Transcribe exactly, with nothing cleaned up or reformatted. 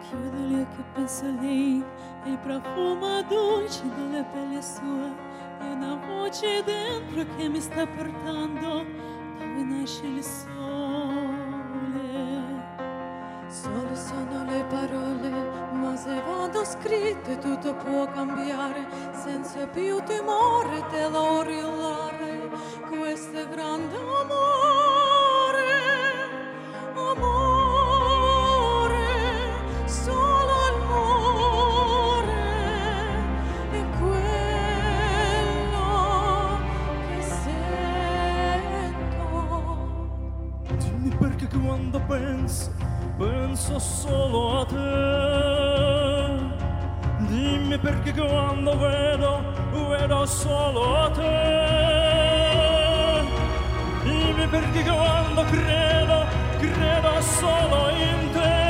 Chiudo gli occhi e penso a lei, e il profumo dolce della pelle sua, e una voce dentro che mi sta portando dove nasce il sole. Solo sono le parole, ma se vado scritte tutto può cambiare, senza più timore te lo urlare, questo è grande amore, amore, solo amore, è quello che sento. Dimmi perché quando penso, penso solo a te. Dimmi perché quando vedo, vedo solo a te. Dimmi perché quando credo, credo solo in te.